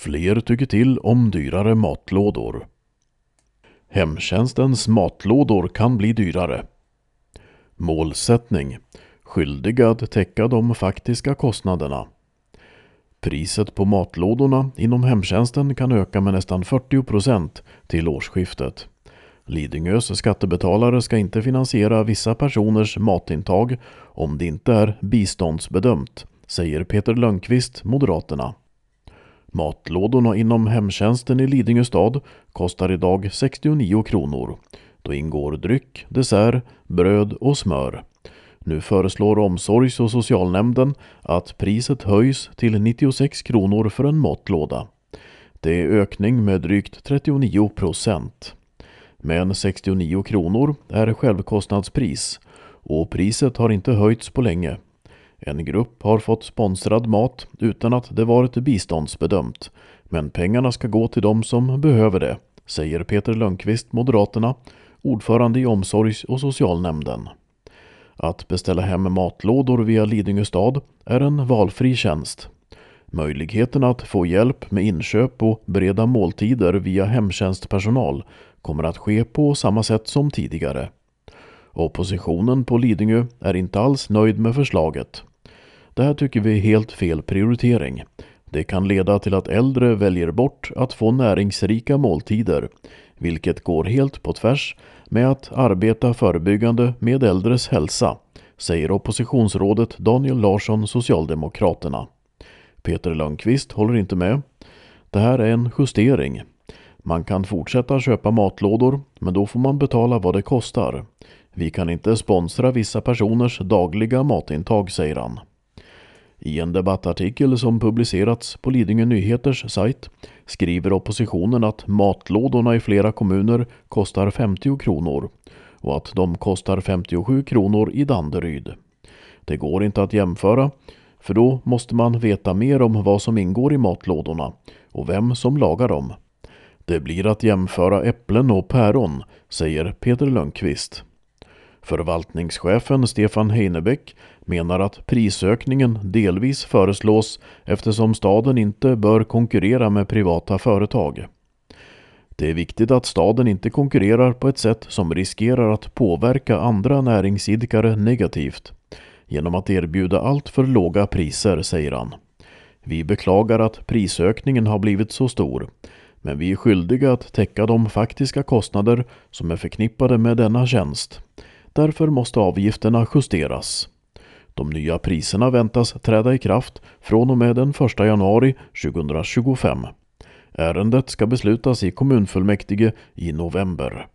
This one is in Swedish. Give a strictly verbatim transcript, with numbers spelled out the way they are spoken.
Fler tycker till om dyrare matlådor. Hemtjänstens matlådor kan bli dyrare. Målsättning: skyldiga att täcka de faktiska kostnaderna. Priset på matlådorna inom hemtjänsten kan öka med nästan fyrtio procent till årsskiftet. Lidingös skattebetalare ska inte finansiera vissa personers matintag om det inte är biståndsbedömt, säger Peter Lönnqvist, Moderaterna. Matlådorna inom hemtjänsten i Lidingö stad kostar idag sextionio kronor. Då ingår dryck, dessert, bröd och smör. Nu föreslår omsorgs- och socialnämnden att priset höjs till nittiosex kronor för en matlåda. Det är ökning med drygt trettionio procent. Men sextionio kronor är självkostnadspris och priset har inte höjts på länge. En grupp har fått sponsrad mat utan att det varit biståndsbedömt, men pengarna ska gå till de som behöver det, säger Peter Lönnqvist, Moderaterna, ordförande i omsorgs- och socialnämnden. Att beställa hem matlådor via Lidingö stad är en valfri tjänst. Möjligheten att få hjälp med inköp och bereda måltider via hemtjänstpersonal kommer att ske på samma sätt som tidigare. Oppositionen på Lidingö är inte alls nöjd med förslaget. Det här tycker vi är helt fel prioritering. Det kan leda till att äldre väljer bort att få näringsrika måltider, vilket går helt på tvärs med att arbeta förebyggande med äldres hälsa, säger oppositionsrådet Daniel Larsson, Socialdemokraterna. Peter Lönnqvist håller inte med. Det här är en justering. Man kan fortsätta köpa matlådor, men då får man betala vad det kostar. Vi kan inte sponsra vissa personers dagliga matintag, säger han. I en debattartikel som publicerats på Lidingö Nyheters sajt skriver oppositionen att matlådorna i flera kommuner kostar femtio kronor och att de kostar femtiosju kronor i Danderyd. Det går inte att jämföra, för då måste man veta mer om vad som ingår i matlådorna och vem som lagar dem. Det blir att jämföra äpplen och päron, säger Peter Lönnqvist. Förvaltningschefen Stefan Heinebeck menar att prisökningen delvis föreslås eftersom staden inte bör konkurrera med privata företag. Det är viktigt att staden inte konkurrerar på ett sätt som riskerar att påverka andra näringsidkare negativt genom att erbjuda allt för låga priser, säger han. Vi beklagar att prisökningen har blivit så stor, men vi är skyldiga att täcka de faktiska kostnader som är förknippade med denna tjänst. Därför måste avgifterna justeras. De nya priserna väntas träda i kraft från och med den första januari tjugohundratjugofem. Ärendet ska beslutas i kommunfullmäktige i november.